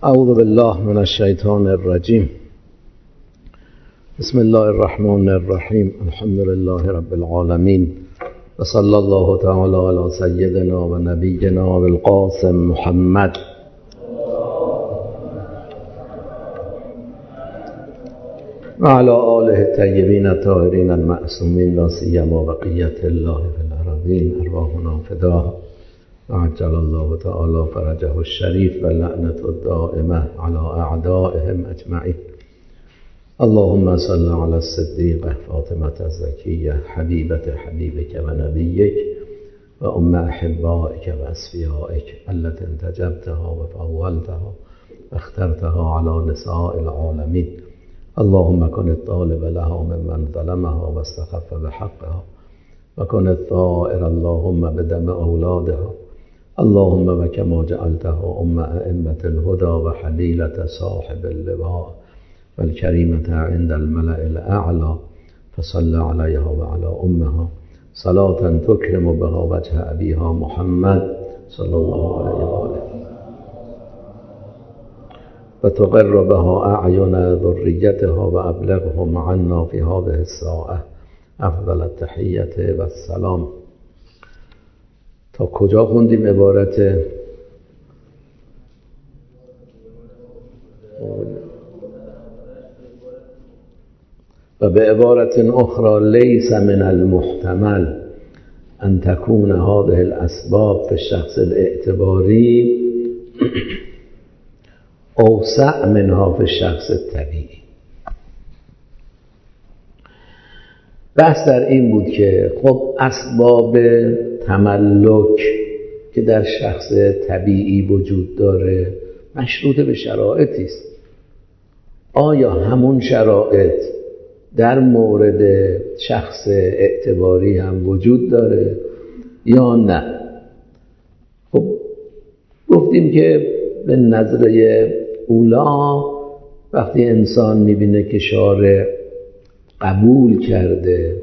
اعوذ بالله من الشیطان الرجیم. بسم الله الرحمن الرحیم. الحمد لله رب العالمین و صلی الله تعالی علی سیدنا و نبینا القاسم محمد و علی آله الطیبین الطاهرین المعصومین لا سیما بقیة الله فی الارضین. ارواحنا فداه و عجل الله تعالی فرجه الشریف و لعنت الدائمه علی اعدائهم اجمعین. اللهم صل على الصدیقه فاطمة الزکیه حبیبة حبیبک و نبیک و ام احبائک و اصفیائک التي انتجبتها و فضلتها و اخترتها على نساء العالمین. اللهم كن الطالب لها ممن ظلمها واستخف بحقها و کن الثائر اللهم بدم اولادها. اللهم وكما جعلتها ام ائمة الهدى و حلیلة صاحب اللواء والكريمة عند الملأ الأعلى فصل عليها وعلى أمها صلاة تكرم بها وجه أبيها محمد صلى الله عليه وآله وتقر بها أعين ذريتها وأبلغهم عنا في هذه الساعة افضل التحیة و السلام. تا کجا خوندیم عبارت؟ و به عبارت اخرى لیس من المحتمل ان تكون هذه الاسباب في الشخص الاعتباری اوسع منها في الشخص الطبیعی. بحث در این بود که خب اسباب تملک که در شخص طبیعی وجود داره مشروط به شرایطی است. آیا همون شرایط در مورد شخص اعتباری هم وجود داره یا نه؟ خب گفتیم که به نظریه اولا وقتی انسان میبینه که شارع قبول کرده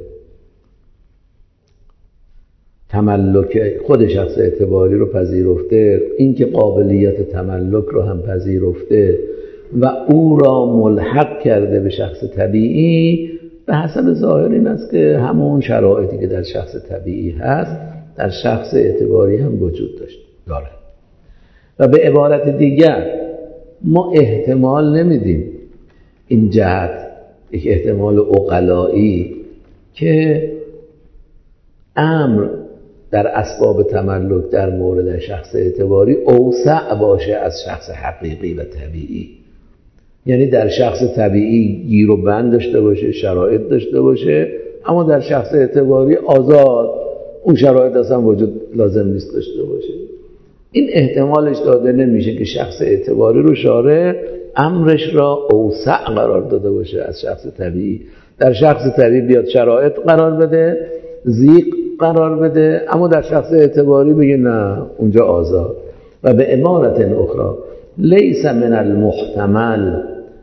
تملک خود شخص اعتباری رو پذیرفته، این که قابلیت تملک رو هم پذیرفته و او را ملحق کرده به شخص طبیعی، به حسب ظاهر این است که همون شرایطی که در شخص طبیعی هست در شخص اعتباری هم وجود داره. و به عبارت دیگر ما احتمال نمیدیم این جهت، یک احتمال عقلایی، که امر در اسباب تملک در مورد شخص اعتباری اوسع باشه از شخص حقیقی و طبیعی. یعنی در شخص طبیعی گیر و بند داشته باشه، شرایط داشته باشه، اما در شخص اعتباری آزاد، اون شرایط اصلا وجود لازم نیست داشته باشه. این احتمالش داده نمیشه که شخص اعتباری رو شارع امرش را اوسع قرار داده باشه از شخص طبیعی. در شخص طبیعی بیاد شرایط قرار بده، ضیق قرار بده، اما در شخص اعتباری بگه نه، اونجا آزاد. و به عبارت اخرى لیس من المحتمل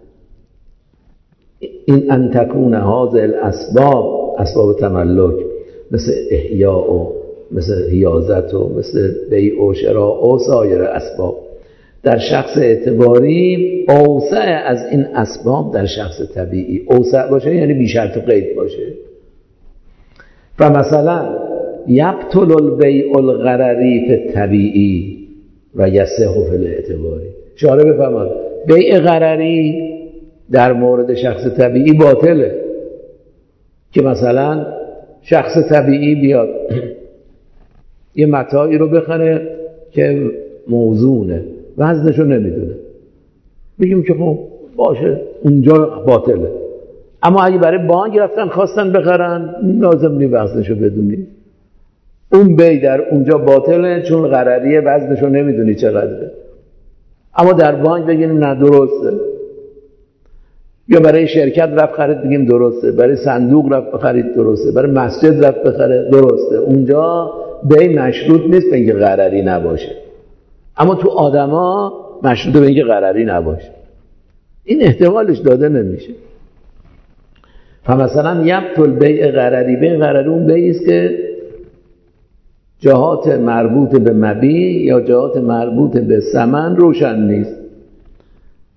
این ان تکون هذه الاسباب، اسباب تملک مثل احیاء و مثل حیازت و مثل بیع و شراء و سایر اسباب در شخص اعتباری اوسع از این اسباب در شخص طبیعی. اوسع باشه یعنی بی شرط و قید باشه. و مثلا یبطل البیع الغرری فی الطبیعی و یصح فی الاعتباری. شارع بفهمد بیع غرری در مورد شخص طبیعی باطله، که مثلا شخص طبیعی بیاد یه متاعی رو بخره که موزونه، وزنشو نمیدونه، بگیم که خب باشه اونجا باطله. اما اگه برای بانک رفتن خواستن بخرن، لازم نی وزنشو بدونی، اون بی در اونجا باطله چون غرریه، وزنشو نمیدونی چقدره. اما در بانک بگیم نه درسته. یا برای شرکت رفت خرید بگیم درسته، برای صندوق رفت خرید درسته، برای مسجد رفت بخره درسته. اونجا بی مشروط نیست به اینکه غرری نباشه، اما تو آدما مشروط به اینکه غرری نباشه. این احتمالش داده نمیشه. مثلا یبطل بیع غرری، بیع غرری اون بیعی است که جهات مربوط به مبیع یا جهات مربوط به ثمن روشن نیست.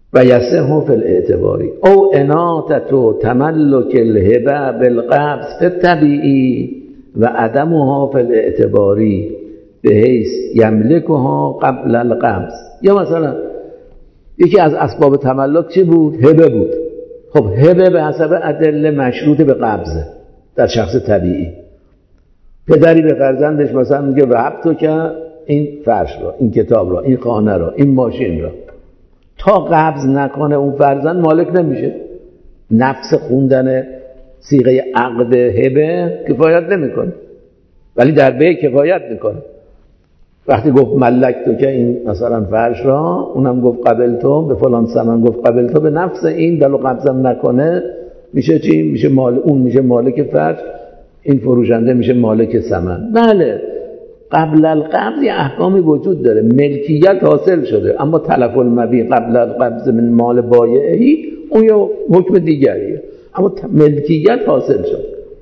و یصح فی الاعتباری او اناطه تملک الهبه بالقبض فی الطبیعی و عدمها فی الاعتباری بحیث یملکها قبل القبض. یا مثلا یکی از اسباب تملک چی بود؟ هبه بود. خب هبه به حسب ادله مشروط به قبضه در شخص طبیعی. پدری به فرزندش مثلا میگه وهب تو که این فرش را، این کتاب را، این خانه را، این ماشین را، تا قبض نکنه اون فرزند مالک نمیشه. نفس خوندن صیغه عقد هبه کفایت نمیکنه، ولی در بیع کفایت میکنه. وقتی گفت ملک تو که این مثلا فرش را، اونم گفت قبل تو، به فلان ثمن گفت قبل تو، به نفس این دل و قبضم نکنه میشه چی؟ میشه مال اون، میشه مالک فرش، این فروشنده میشه مالک ثمن. بله قبل القبض یه احکامی وجود داره، ملکیت حاصل شده، اما تلف المبیع قبل القبض من مال بایعی اون یه حکم دیگریه، اما ملکیت حاصل شده.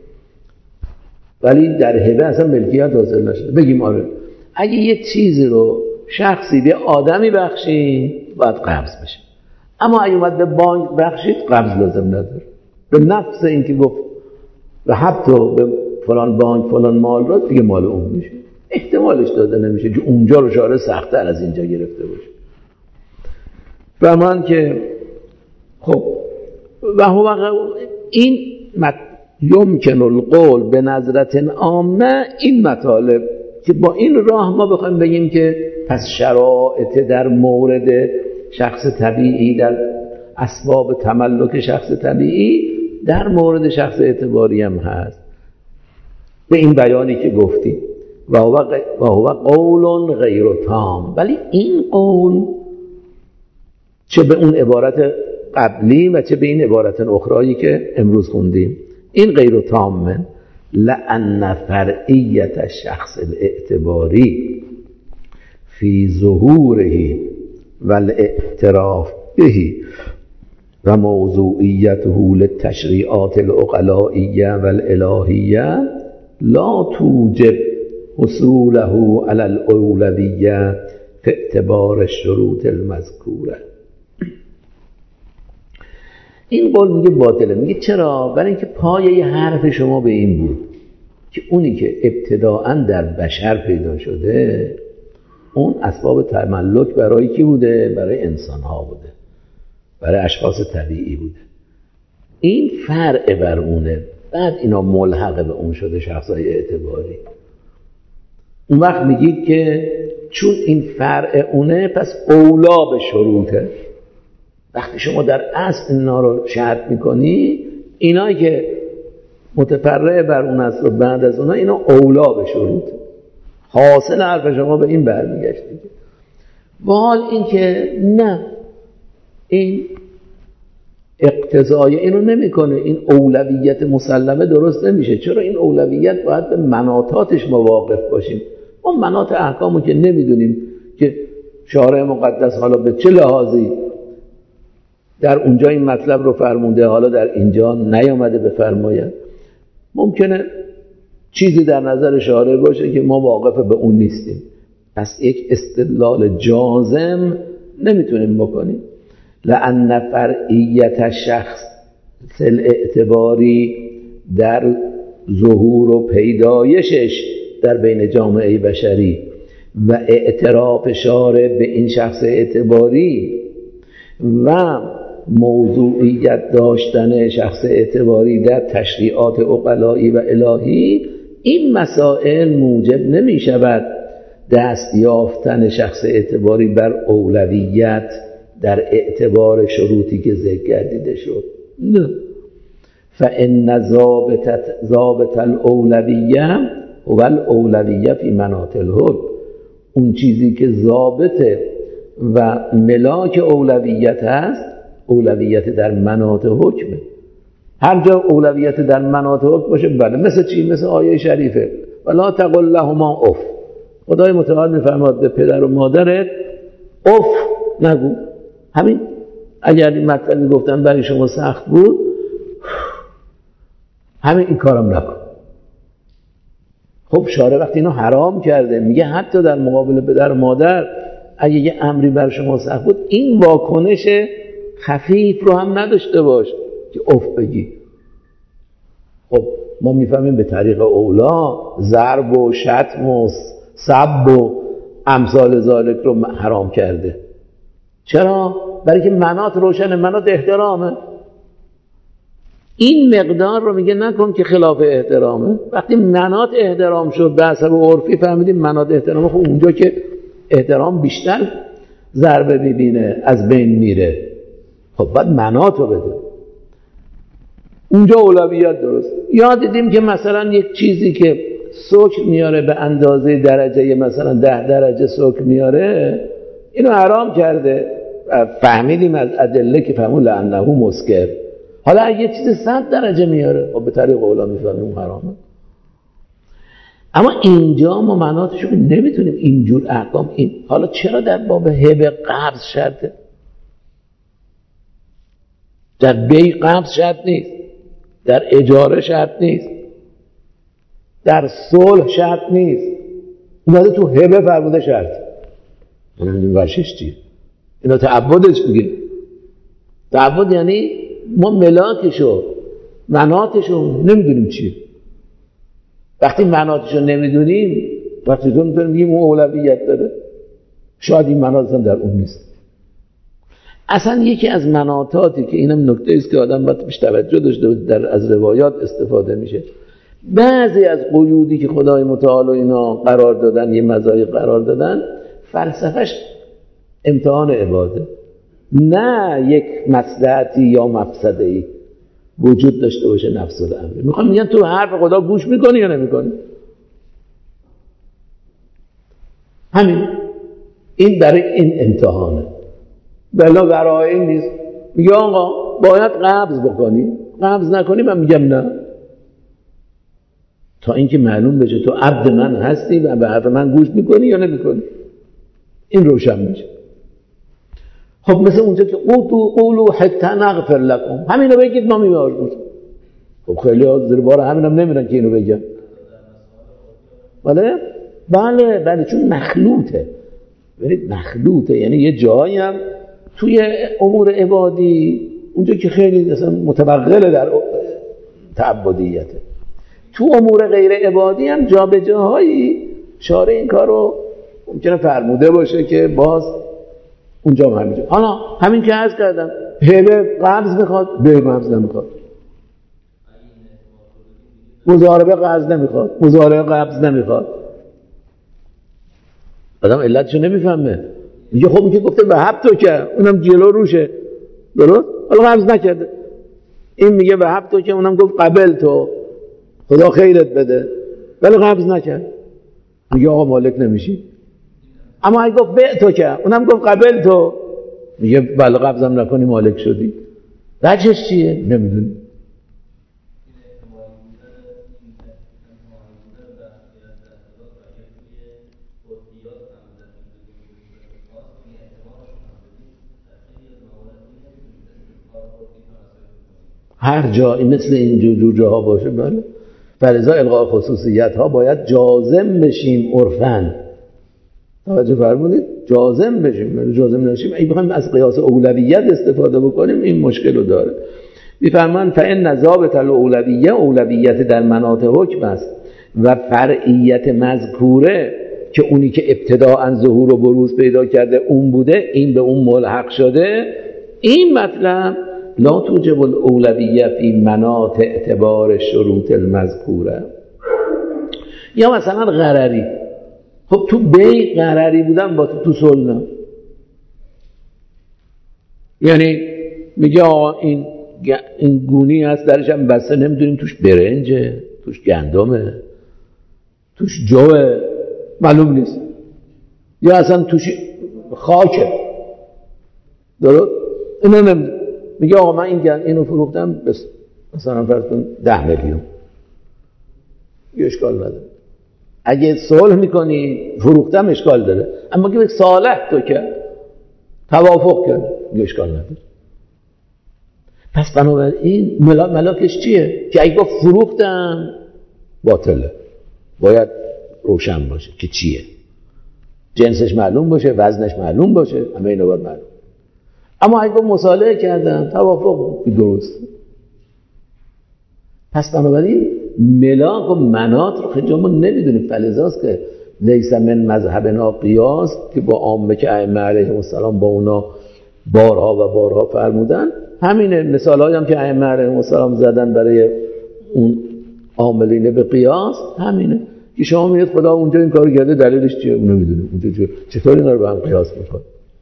ولی در هبه اصلا ملکیت حاصل نشده. بگیم آره اگه یه چیزی رو شخصی به آدمی بخشی باید قبض بشه، اما اگه اومد به بانک بخشید قبض لازم نداره. به نفس این که گفت و حتی به فلان بانک فلان مال را دیگه مال اون میشه، احتمالش داده نمیشه که اونجا رو شاره سخت‌تر از اینجا گرفته باشه. فرمان که خب و هو این یمکن القول به نظرت عامه، این مطالب که با این راه ما بخوایم بگیم که پس شرایط در مورد شخص طبیعی، در اسباب تملک شخص طبیعی در مورد شخص اعتباری هم هست، به این بیانی که گفتیم و هو قول غیر تام. ولی این قول چه به اون عبارت قبلی و چه به این عبارت اخرایی که امروز خوندیم این غیر تام، لأن فرعیت الشخص الاعتباری فی ظهوره و الاعتراف به و موضوعیته للتشریعات العقلائیه و الالهیه لا توجب حصوله علی الاولویه فی اعتبار الشروط المذکوره. این قول میگه باطله. میگه چرا؟ برای اینکه پایه حرف شما به این بود که اونی که ابتداءً در بشر پیدا شده اون اسباب تملک برای کی بوده؟ برای انسان ها بوده، برای اشخاص طبیعی بوده. این فرع بر اونه، بعد اینا ملحق به اون شده شخصای اعتباری. اون وقت میگید که چون این فرع اونه پس اولا به شروطه. وقتی شما در اصل اینا رو شرط میکنی، اینایی که متفرع بر اون اصل و بعد از اونا اینا اولا به شروط. حاصل حرف شما به این برمیگشت دیگه. و حال این که نه، این اقتضای اینو نمیکنه، این اولویت مسلمه درست نمیشه. چرا؟ این اولویت باید به مناطاتش مواقف باشیم. ما مناط احکامو که نمیدونیم که شارع مقدس حالا به چه لحاظی در اونجا این مطلب رو فرمونده، حالا در اینجا نیامده بفرماید. ممکنه چیزی در نظر شارع باشه که ما واقف به اون نیستیم، پس یک استدلال جازم نمیتونیم بکنیم. لأن فرعیت شخص اعتباری در ظهور و پیدایشش در بین جامعه بشری و اعتراف شارع به این شخص اعتباری و موضوعیت داشتن شخص اعتباری در تشریعات عقلایی و الهی، این مسائل موجب نمی شود دست یافتن شخص اعتباری بر اولویت در اعتبار شروطی که ذکر گردیده شد. نه. فإن ضابط الاولویه هو الاولویه فی مناط الحکم. اون چیزی که ضابط و ملاک اولویت هست، اولویت در مناط حکمه. هر جا اولویت در مناط حکم باشه، بله. مثل چی؟ مثل آیه شریفه ولا تقل لهما اف. خدای متعال میفرماد به پدر و مادرت اف نگو. همین. اگر این مطلبی گفتن برای شما سخت بود، همین این کارم نکن. خب شارع وقتی اینو حرام کرده، میگه حتی در مقابل پدر و مادر اگه یه امری بر شما سخت بود، این واکنش خفیف رو هم نداشته باش که اف بگی. خب ما میفهمیم به طریق اولا ضرب و شتم و سب و امثال ذالک رو حرام کرده. چرا؟ برای که منات روشنه، منات احترامه. این مقدار رو میگه نکن که خلاف احترامه. وقتی منات احترام شد به حسب عرفی فهمیدیم منات احترامه، خب اونجا که احترام بیشتر ضربه ببینه از بین میره، خب باید منات رو بده. اونجا اولویت درست. یاد دیدیم که مثلا یک چیزی که سکر میاره به اندازه درجه مثلا 10 درجه سکر میاره، اینو حرام کرده. فهمیدیم از ادله که فهمون لعنه مسکر. حالا اگه یه چیز 100 درجه میاره، خب به طریق اولا میفهمیم اون حرامه. اما اینجا ما مناتشو نمیتونیم اینجور احکام. این حالا چرا در باب هبه قبض شرطه؟ در بیع قبض شرط نیست، در اجاره شرط نیست، در صلح شرط نیست. اومده تو هبه فرموده شرط. این ورشش چیه؟ اینا تعبدش میگه. تعبد یعنی ما ملاکشو مناتشو نمیدونیم چیه. وقتی مناتشو نمیدونیم، وقتی تو میگیم اون اولویت داره، شاید این منات هم در اون نیست. اصلا یکی از مناطاتی که اینم نکته است که آدم باید بهش توجه داشته باشه، از روایات استفاده میشه. بعضی از قیودی که خدای متعال و اینا قرار دادن، یه مزایق قرار دادن، فلسفهش امتحان عباده، نه یک مصلحتی یا مفسده‌ای وجود داشته باشه نفس الامر. میخوام میگن تو حرف خدا گوش میکنی یا نمیکنی؟ همین. این برای این امتحانه، بلا برای این نیست. میگه آقا باید قبض بکنی، قبض نکنی من میگم نه، تا اینکه معلوم بشه تو عبد من هستی و به حرف من گوش میکنی یا نمیکنی. این روشن میشه. خب مثل اونجا که قولوا حتی نغفر لكم، همینو بگید ما میباریم. خب خیلی ها زیر بار همینم نمیرن که اینو بگن. بله چون مخلوطه. ببینید مخلوطه، یعنی یه جایی هم توی امور عبادی اونجا که خیلی مثلا متبغله در تعبدیته، تو امور غیر عبادی هم جا به جاهایی شارع این کارو ممکنه فرموده باشه که باز اونجا هم همینجا. حالا همین که عرض کردم، هبه قبض میخواد، به قبض نمیخواد، مضاربه قبض نمیخواد، مضاربه قبض نمیخواد. آدم علتشو نمیفهمه، میگه خب میگه گفته به حب تو که اونم جلو روشه، درست؟ حالا قبض نکرده. این میگه به حب تو که اونم گفت قبل تو، خدا خیرت بده، ولی قبض نکرد. میگه آقا مالک نمیشی. اما اگه گفت به تو که اونم گفت قبل تو، میگه بله قبضم نکنی مالک شدی. وجهش چیه؟ نمیدونی. هر جا مثل این جور جاها باشه، بله، فلذا الغاء خصوصیت ها باید جازم بشیم عرفاً. توجه فرمودید؟ جازم بشیم. جازم نشیم اگه بخوایم از قیاس اولویت استفاده بکنیم این مشکل رو داره. میفرمان فإن ضابط الاولویه، اولویت در مناط حکم است و فرعیت مذکوره که اونی که ابتداء ظهور و بروز پیدا کرده اون بوده، این به اون ملحق شده. این مطلب لا توجب الاولویه فی مناط اعتبار شروط المذکوره. یا مثلا غرری، خب تو بیع غرری بودن با تو صلح، یعنی میگه آقا این گونی هست درش هم بسته، نمیدونیم توش برنجه، توش گندمه، توش جوه، معلوم نیست، یا اصلا توش خاکه، درست؟ اینو نمیدونیم. میگه آقا من اینو فروختم مثلا فرض کن 10 میلیون، یه اشکال نداره. اگه صلح میکنی فروختم اشکال داره، اما که صالح تو کرد، توافق کرد، یه اشکال نداره. پس بنابراین ملاکش چیه؟ که اگه گفت فروختم باطله، باید روشن باشه که چیه، جنسش معلوم باشه، وزنش معلوم باشه، همه اینا باید معلوم. اما اگه مصالحه کردن توافق درست. پس بنابراین ملاک و مناط رو خیلی ما نمیدونیم. فلذاست که لیس من مذهبنا قیاس که با عامه که ائمه علیهم السلام با اونا بارها و بارها فرمودن، همینه. مثالایی هم که ائمه علیهم السلام زدن برای اون عاملین به قیاس همینه که شما میگید خدا اونجا این کارو کرده، دلیلش چیه؟ اون نمیدونیم اونجا چطور اینا رو به هم قیاس میکنه.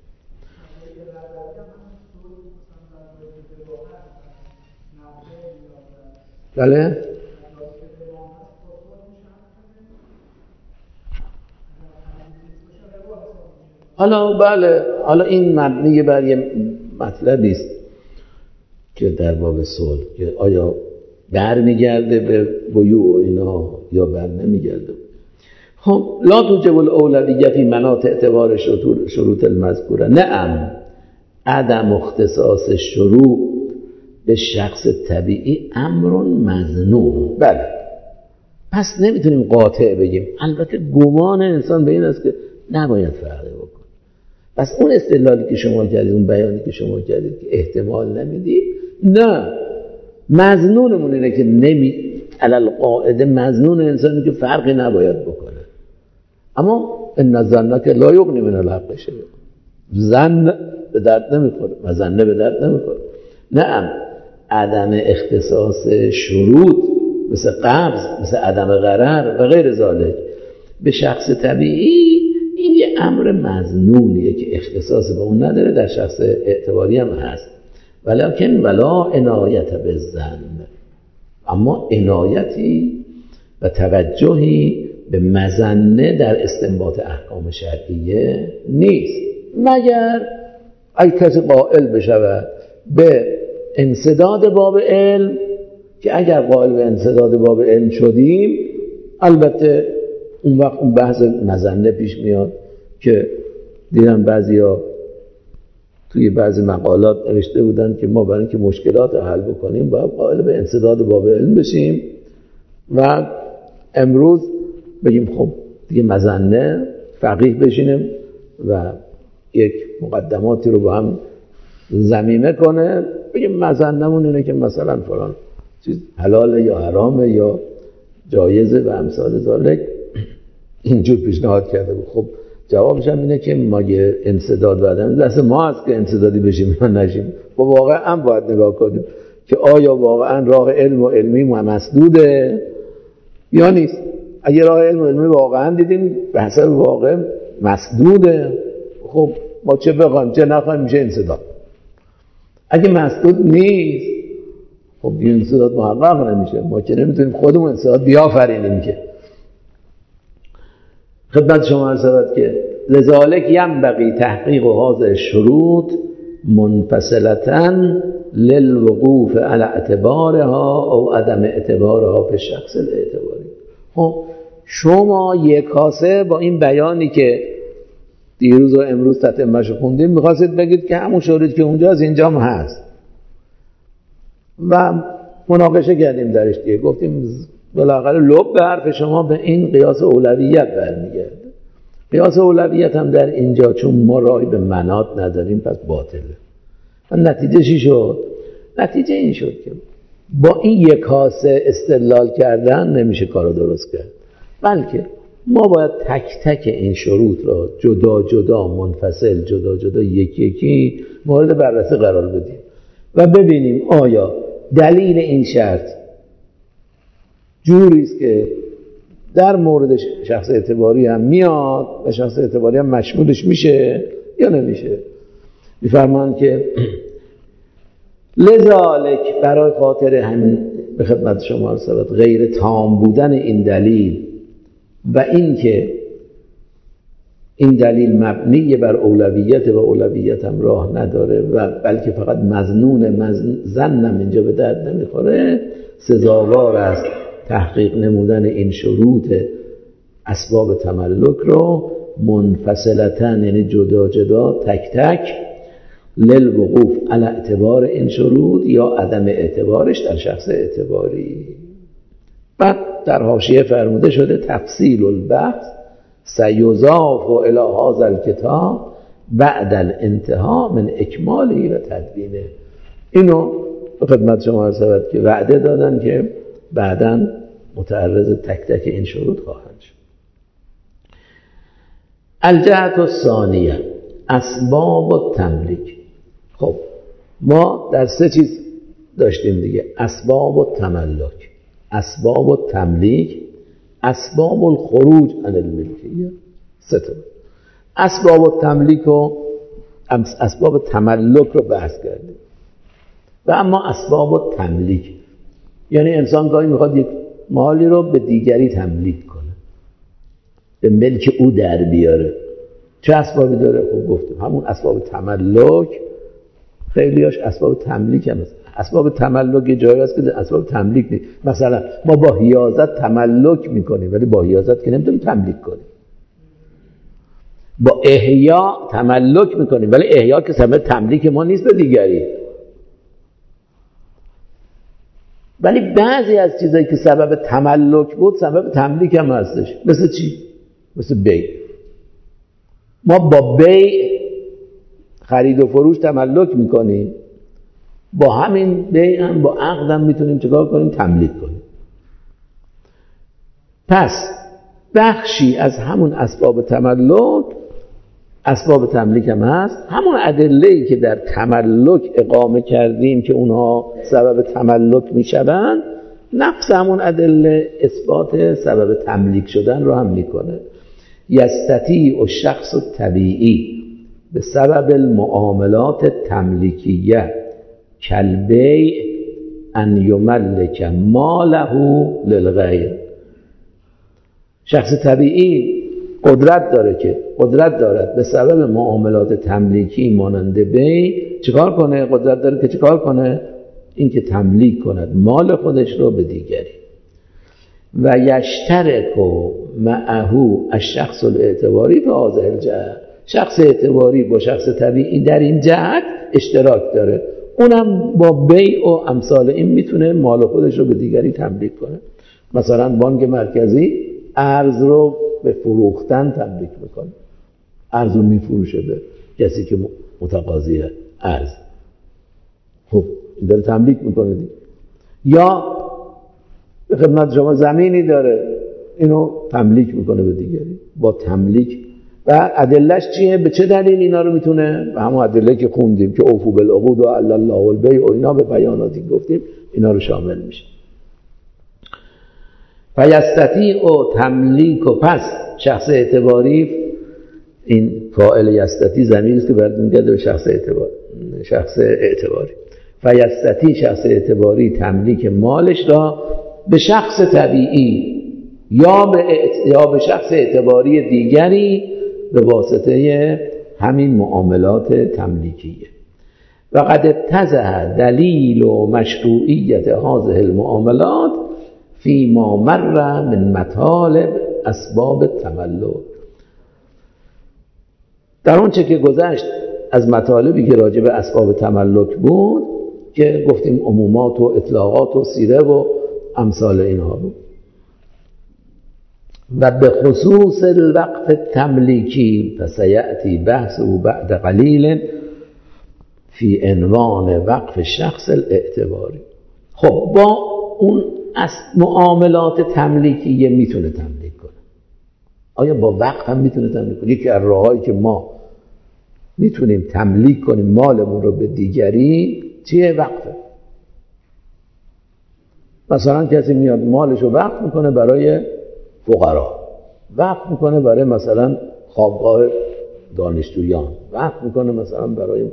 بله حالا این مبنی بر یه مطلبی است که در باب صلح که آیا برمیگرده به بیوع اینا یا بر نمیگرده. خب لا توجب الاولویه فی مناط اعتبار شروط المذکوره. نعم عدم اختصاص شروط به شخص طبیعی امر مظنون. بله پس نمیتونیم قاطع بگیم. البته گمان انسان به این است که نباید فرقی بکنه. پس اون استدلالی که شما کردید، اون بیانی که شما کردید که احتمال نمیدید، نه، مظنونمون اینه که علل قاعده مظنون انسانی که فرقی نباید بکنه. اما ان الظن که لا یغنی من الحق شیء. ظن به درد نمیخوره، مظنه به درد نمیخوره. نعم عدم اختصاص شروط مثل قبض، مثل عدم غرر و غیر ذالک به شخص طبیعی، این یه امر مظنونیه که اختصاص به اون نداره، در شخص اعتباری هم هست. ولکن ولا عنایت بالظن، اما عنایتی و توجهی به مظنه در استنباط احکام شرعیه نیست، مگر اگه کسی قائل بشود به انسداد باب علم، که اگر قائل به انسداد باب علم شدیم البته اون وقت اون بحث مظنه پیش میاد که دیدم بعضیا توی بعضی مقالات نوشته بودن که ما برای اینکه مشکلات رو حل بکنیم باید قائل به انسداد باب علم بشیم و امروز بگیم خب دیگه مظنه فقیه بشینیم و یک مقدماتی رو با هم ضمیمه کنه، بگیم مظنمون اینه که مثلا فلان چیز حلاله یا حرامه یا جایزه و امثال ذالک، اینجور پیشنهاد کرده بود. خب جوابش هم اینه که ما یه انسداد بعدن دست ما هست که انسدادی بشیم یا نشیم. خب واقعا باید نگاه کنیم که آیا واقعا راه علم و علمی مسدوده یا نیست. اگه راه علم و علمی واقعا دیدیم به حسب واقع مسدوده، خب ما چه بخوایم چه نخوایم میشه انسداد. اگه مسدود نیست خب این انسداد محقق نمیشه. ما که نمیتونیم خودمون انسداد بیافرینیم که. خدمت شما عرض شود که لذالک ینبغی تحقیق هذه الشروط منفصلة للوقوف على اعتبارها او عدم اعتبارها به شخص الاعتباری. خب شما یک کاسه با این بیانی که دیروز و امروز تتمه‌اش خوندیم می‌خواستید بگید که همون شروطی که اونجاست اینجا هم هست و مناقشه کردیم درش دیگه، گفتیم بالاخره لب به حرف شما به این قیاس اولویت برمیگرده. قیاس اولویت هم در اینجا چون ما راهی به مناط نداریم پس باطله. و نتیجه چی شد؟ نتیجه این شد که با این یک کاسه استدلال کردن نمیشه کارو درست کرد، بلکه ما باید تک تک این شروط را جدا جدا منفصل جدا جدا یکی یکی مورد بررسی قرار بدیم و ببینیم آیا دلیل این شرط جوری است که در مورد شخص اعتباری هم میاد و شخص اعتباری هم مشمولش میشه یا نمیشه. میفرمان که لذالک برای خاطر همین به خدمت شما عرض شود غیر تام بودن این دلیل و این که این دلیل مبنی بر اولویت و اولویت هم راه نداره و بلکه فقط مظنون ظنم اینجا به درد نمیخوره، سزاوار است تحقیق نمودن این شروط اسباب تملک رو منفصلتن، یعنی جدا جدا تک تک، للوقوف علی اعتبار این شروط یا عدم اعتبارش در شخص اعتباری. بعد در حاشیه فرموده شده تفصیل البحث سیضاف الی هذا الکتاب بعد الانتهاء من اکمالی و تدوینه. اینو به خدمت شما عرض شود که وعده دادن که بعداً متعرض تک تک این شروط خواهند شد. الجهت الثانیه اسباب التملیک. خب ما در سه چیز داشتیم دیگه: اسباب التملک، اسباب التملیک، اسباب الخروج عن الملکیه. سه تا. اسباب التملیک و اسباب تملک رو بحث کردیم. و اما اسباب التملیک یعنی انسان گاهی میخواد یک مالی رو به دیگری تملیک کنه، به ملک او در بیاره. چه اسبابی داره؟ خب گفتیم همون اسباب تملک، خیلیاش اسباب تملیک هم هست. اسباب تملک یه جایی هست که اسباب تملیک نیست. مثلا ما با حیازت تملک میکنیم ولی با حیازت که نمیتونیم تملیک کنیم. با احیا تملک میکنیم ولی احیا که سبب تملیک ما نیست به دیگری. ولی بعضی از چیزایی که سبب تملک بود سبب تملیک هم هستش. مثل چی؟ مثل بیع. ما با بیع خرید و فروش تملک میکنیم، با همین بیع هم با عقد هم میتونیم چکار کنیم؟ تملیک کنیم. پس بخشی از همون اسباب تملک اسباب تملیک هم هست. همون ادله‌ای که در تملک اقامه کردیم که اونها سبب تملک میشوند، نفس همون ادله اثبات سبب تملیک شدن رو هم میکنه. یستطیع الشخص الطبیعی به سبب المعاملات التملیکیه کالبیع ان یملک ماله للغیر. شخص طبیعی قدرت دارد به سبب معاملات تملیکی مانند بیع چیکار کنه؟ قدرت داره که چیکار کنه؟ این که تملیک کند مال خودش رو به دیگری. و یشترک معه الشخص الاعتباری به هذه الجهت. شخص اعتباری با شخص طبیعی در این جهت اشتراک داره، اونم با بیع و امثال این میتونه مال خودش رو به دیگری تملیک کنه. مثلا بانک مرکزی ارز رو به فروختن تملیک میکنه، ارز رو میفروشه به کسی که متقاضی ارز. خب داره تملیک میکنه دیگه. یا به خدمت شما زمینی داره، اینو تملیک میکنه به دیگری با تملیک. و ادلهش چیه؟ به چه دلیل اینا رو میتونه؟ به همون ادله که خوندیم که اوفوا بالعقود و الا الله البیع و اینا به بیاناتی گفتیم اینا رو شامل میشه. و یستطیع تملیک. و پس شخص اعتباری، این فاعل یستطیع ضمیری است که برمیگرده به شخص اعتباری. و یستطیع شخص اعتباری تملیک مالش را به شخص طبیعی یا به شخص اعتباری دیگری به واسطه همین معاملات تملیکیه. و قد اتضح دلیل و مشروعیت هذه المعاملات فیما مر من مطالب اسباب التملک. در اون چه که گذشت از مطالبی که راجع به اسباب تملک بود که گفتیم عمومات و اطلاقات و سیره و امثال اینها بود. و به خصوص الوقف التملیکی فسیأتی بحثه بعد قلیل فی عنوان وقف شخص الاعتباری. خب با اون معاملات تملیکیه میتونه تملیک کنه. آیا با وقف هم میتونه تملیک کنه؟ یکی از راهایی که ما میتونیم تملیک کنیم مالمون رو به دیگری چیه؟ وقفه. مثلا کسی میاد مالش رو وقف میکنه برای فقرا، وقف میکنه برای مثلا خوابگاه دانشجویان، وقف میکنه مثلا برای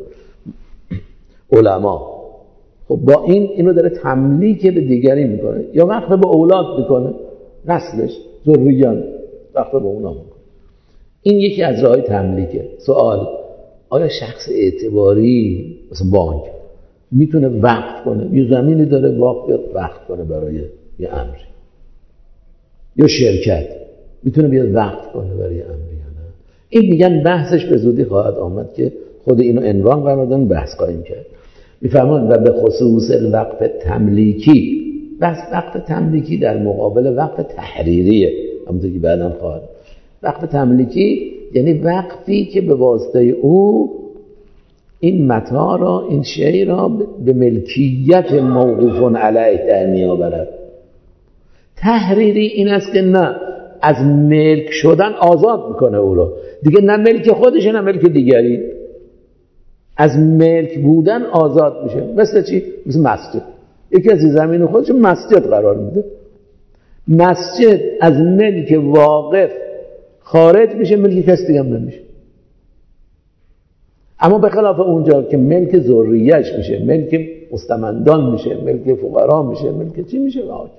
علما. خب با اینو داره تملیک به دیگری میکنه. یا وقف به اولاد میکنه، نسلش، ذریان، وقف به اونا میکنه. این یکی از راههای تملیکه. سوال: آیا شخص اعتباری مثلا بانک میتونه وقف کنه؟ یه زمینی داره وقف کنه برای یه امری. یا شرکت میتونه بیاد وقف کنه برای یه امری. این میگن بحثش به زودی خواهد آمد که خود اینو عنوان قرار دادن، بحث خواهیم کرد. میفرمایند و به خصوص الوقف تملیکی. بس وقف تملیکی در مقابل وقف تحریریه، همونطور که بعداً خواهد. وقف تملیکی یعنی وقفی که به واسطه او این متاع را، این شی را به ملکیت موقوف علیه در میآورد. تحریری این است که نه، از ملک شدن آزاد میکنه او را، دیگه نه ملک خودشه نه ملک دیگری، از ملک بودن آزاد میشه. مثل چی؟ مثل مسجد. یکی از زمین خودش مسجد قرار میده، مسجد از ملک واقف خارج میشه، ملک کسی دیگه هم نمیشه. اما به خلاف اونجا که ملک ذریه‌اش میشه، ملک مستمندان میشه، ملک فقرا میشه، ملک چی میشه؟ واقعا.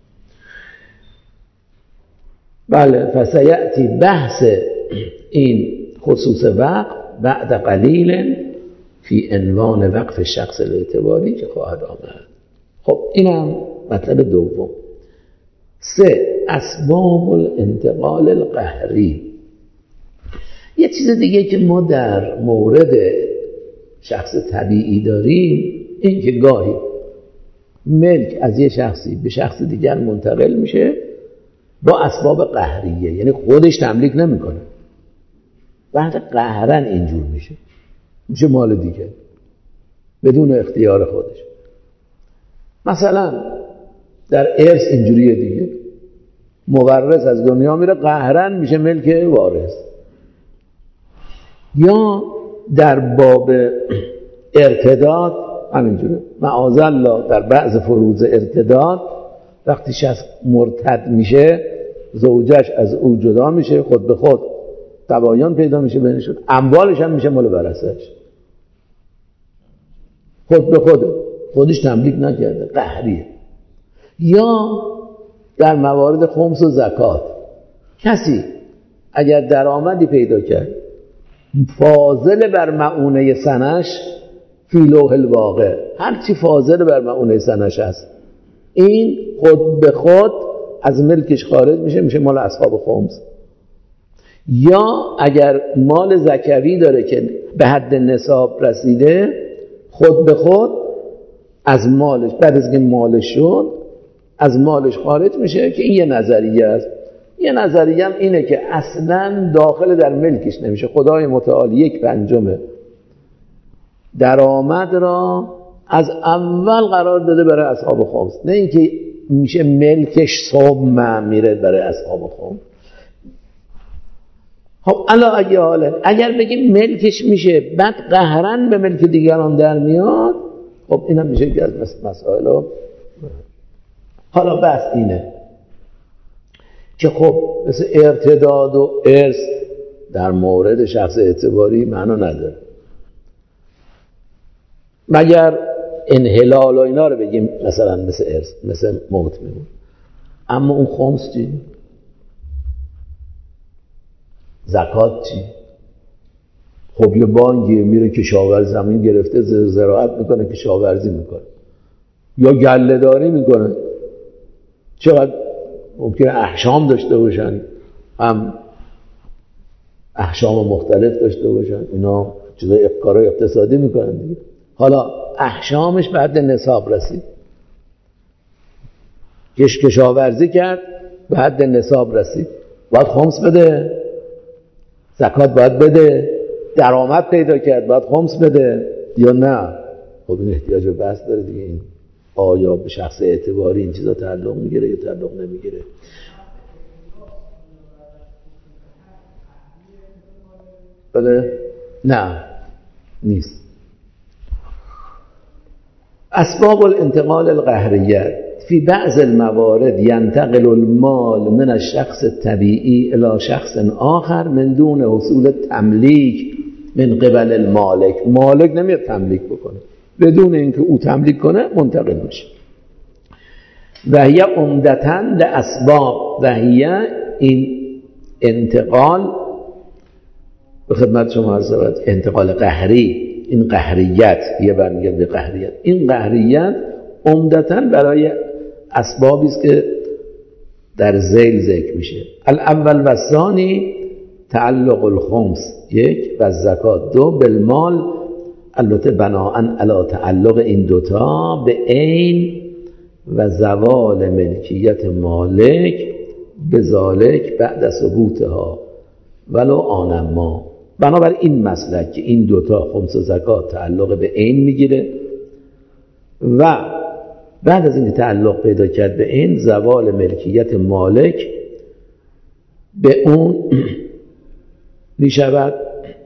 بله، فسیأتی بحث این خصوص وقف بعد قلیل فی عنوان وقف شخص الاعتباری که خواهد آمد. خب اینم مطلب دوم. 3. اسباب الانتقال القهری. یه چیز دیگه که ما در مورد شخص طبیعی داریم این که گاهی ملک از یه شخصی به شخص دیگر منتقل میشه با اسباب قهریه، یعنی خودش تملیک نمیکنه، بعد قهرن اینجور میشه مال دیگه بدون اختیار خودش. مثلا در ارث اینجوریه دیگه، مورث از دنیا میره قهرن میشه ملک وارث. یا در باب ارتداد همینجوره، معاذالله در بعض فروض ارتداد وقتی شخص مرتد میشه زوجش از او جدا میشه، خود به خود تباین پیدا میشه بینشون، اموالش هم میشه مال ورثه‌اش، خود به خودش تملیک نکرده، قهریه. یا در موارد خمس و زکات، کسی اگر درآمدی پیدا کرد فاضل بر مؤونه سنش فی لوح الواقع، هرچی فاضل بر مؤونه سنش هست این خود به خود از ملکش خارج میشه مال اصحاب خمس. یا اگر مال زکوی داره که به حد نصاب رسیده، خود به خود از مالش، بعد از که مالش شد از مالش خارج میشه، که این یه نظریه است. یه نظریه هم اینه که اصلا داخل در ملکش نمیشه، خدای متعال 1/5 درآمد را از اول قرار داده برای اصحاب خمس، نه اینکه میشه ملکش صبح میره برای اصحاب خمس. خب اگر بگیم ملکش میشه بعد قهرن به ملک دیگران در میاد، خب اینم میشه که از مسائل. حالا بحث اینه که خب مثل ارتداد و ارث در مورد شخص اعتباری معنا نداره، مگر انحلال و اینا رو بگیم مثلا مثل ارث، مثل موت میمون. اما اون خمس چی؟ زکات چی؟ خب یه بانگی میره کشاورز زمین گرفته زراعت میکنه، کشاورزی میکنه یا گله داری میکنه، چقدر ممکنه احشام داشته باشن، هم احشام مختلف داشته باشن، اینا چیزای کارهای اقتصادی میکنن دیگه. حالا احشامش بعد نصاب رسید، کشاورزی کرد بعد نصاب رسید، باید خمس بده، زکات باید بده، درآمد پیدا کرد باید خمس بده یا نه؟ خب این احتیاج به بحث داره دیگه، این آیا به شخص اعتباری این چیزا تعلق میگیره یا تعلق نمیگیره؟ بله؟ نه نیست. اسباب الانتقال القهریه فی بعض الموارد ینتقل المال من الشخص الطبیعی الى شخص آخر من دون حصول تملیک من قبل المالک. مالک نمیاد تملیک بکنه، بدون اینکه او تملیک کنه منتقل میشه. و هی عمدتاً لاسباب، و هی این انتقال به خدمت شما عرض شود، انتقال قهری، این قهریت، یه برمیگرد به قهریت، این قهریت عمدتاً برای اسبابی است که در ذیل ذکر میشه. الاول و ثانی تعلق الخمس 1 و زکات 2 بالمال، البته بناءً علی تعلق این دوتا به عین و زوال ملکیت مالک به ذالک بعد ثبوتها ولو آنما. بنابراین این مسلک که این دوتا خمس و زکات تعلق به عین میگیره و بعد از اینکه تعلق پیدا کرد به عین، زوال ملکیت مالک به اون میشود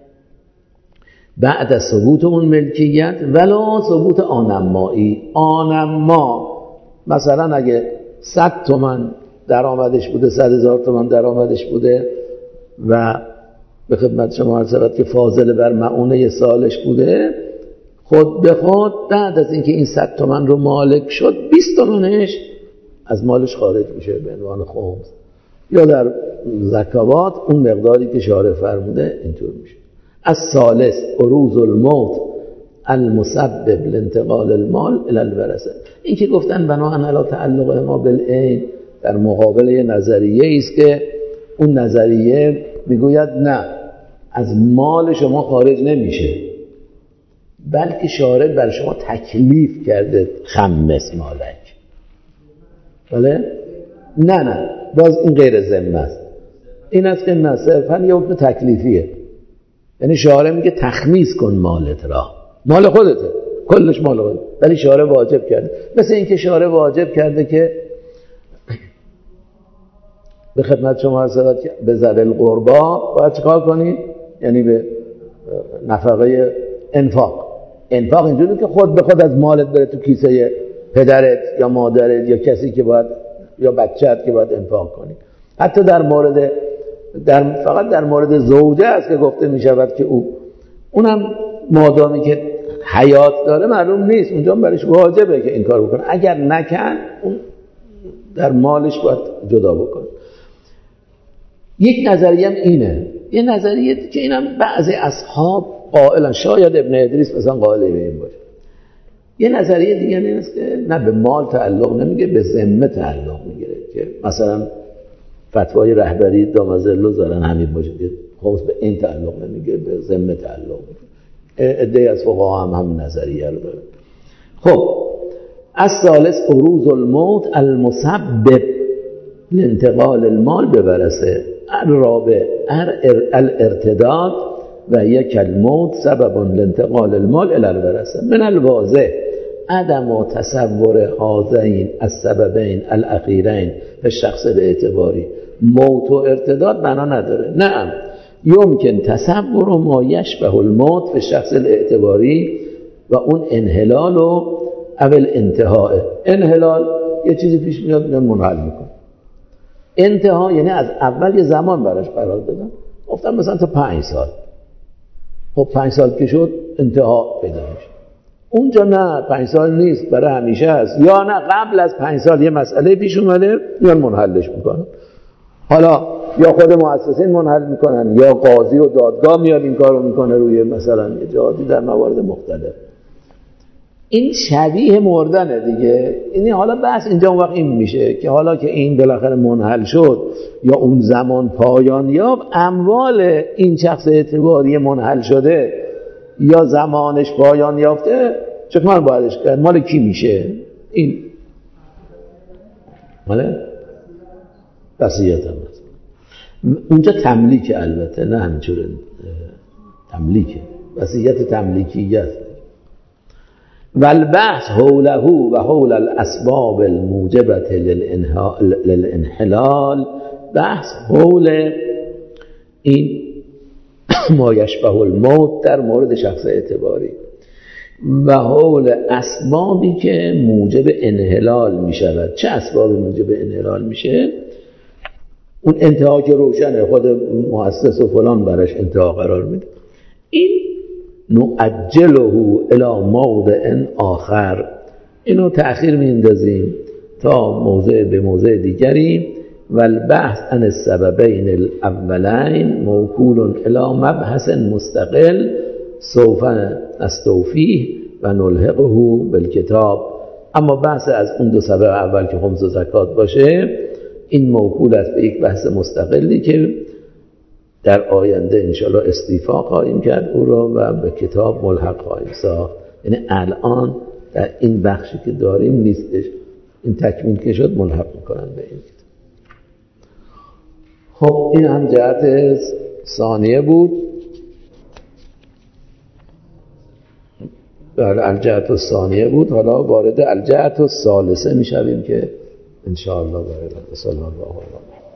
بعد از ثبوت اون ملکیت، ولا ثبوت آنمایی. آنما مثلا اگه 100 تومن درآمدش بوده، 100,000 تومن درآمدش بوده و به خدمت شما عرض شود که فاضل بر مؤونه سالش بوده، خود به خود بعد از اینکه این 100 تومن رو مالک شد، 20 تومنش از مالش خارج میشه به عنوان خمس، یا در زکوات اون مقداری که شارع فرموده اینطور میشه. از ثالث عروض الموت المسبب لانتقال المال الی الورثه. این که گفتن بناهن علی تعلق ما بالعین در مقابل یه نظریه است که اون نظریه میگوید نه، از مال شما خارج نمیشه، بلکه شارع بر شما تکلیف کرده خمس مالک. بله؟ نه باز این غیر ذمه است. این است که نه، صرفا یه حکم تکلیفیه. یعنی شارع میگه تخمیس کن مالت را، مال خودته، کلش مال خودته، ولی شارع واجب کرده. مثل این که شارع واجب کرده که به خدمت شما عرض که به ذوی القربا باید چیکار کنی؟ یعنی به نفقه انفاق اینجوری که خود به خود از مالت بره تو کیسه پدرت یا مادرت یا کسی که باید، یا بچه‌ت که باید انفاق کنی. حتی فقط در مورد زوجه است که گفته می شود که اونم مادامی که حیات داره معلوم نیست، اونجا برایش واجبه که این کار بکنه. اگر نکن اون در مالش باید جدا بکنه. یک نظریه هم اینه، یه نظریه که اینم بعضی اصحاب قائلن، شاید ابن ادریس مثلا قائل به این باشه. یه نظریه دیگه نیست که نه به مال تعلق نمیگه، به ذمه تعلق میگیره، که مثلا فتوای رهبری دامازلو زارن همین باشه که خمس به این تعلق نمیگه، به ذمه تعلق میگه. عده‌ای از فقها هم نظریه رو داره. خب از ثالث عروض الموت المسبب لانتقال المال بورثه. الرابع الارتداد و یک الموت سبب لانتقال المال الى الورثه. من الواضح عدم تصور هذین السببین الاخیرین به شخص اعتباری. موت و ارتداد بنا نداره. نعم یمکن تصور ما یشبه الموت به شخص اعتباری و اون انحلال و اول انتهای. انحلال یه چیزی پیش میاد منحل میکنه، انتها یعنی از اول یه زمان براش قرار دادن، گفتم مثلا تا 5 سال. خب 5 سال که شد انتها پیدا میشه. اونجا نه 5 سال نیست، برای همیشه است، یا نه قبل از 5 سال یه مسئله پیش اومده میان منحلش میکنن. حالا یا خود مؤسسین منحل میکنن یا قاضی و دادگاه میاد این کارو میکنه روی مثلا یه جهادی در موارد مختلف. این شبیه مردنه دیگه. یعنی حالا بحث اینجا اون وقت این میشه که حالا که این بالاخره منحل شد یا اون زمان پایان یافت، اموال این شخص اعتباری منحل شده یا زمانش پایان یافته چطور بایدش کرد؟ مال کی میشه؟ این مال وصیت هم هست. اونجا تملیک، البته نه همینجوره تملیکه، وصیت تملیکیه است. والبحث حوله و حول الاسباب الموجبه للانحلال، بحث حول این ما یشبه الموت در مورد شخص اعتباری و حول اسبابی که موجب انحلال می شود. چه اسبابی موجب انحلال میشه؟ اون انتها که روشنه، خود مؤسس و فلان براش انتها قرار میده. این نعجله الی موضع آخر، اینو تأخیر میندازیم تا موضع به موضع دیگری. و البحث عن السببین الاولین موکول الی مبحث مستقل سوف نستوفیه و نلحقه بالکتاب. اما بحث از اون 2 سبب اول که خمس و زکات باشه، این موکول است به یک بحث مستقلی که در آینده انشاءالله استیفا خواهیم کرد او را و به کتاب ملحق خواهیم ساخت. یعنی الان در این بخشی که داریم نیستش، این تکمیل که شد ملحق میکنن به این کتاب. خب این هم جهت ثانیه بود. بله الجهت الثانیه بود. حالا وارد الجهت الثالثه میشویم که ان شاء الله برای صلی الله علیه و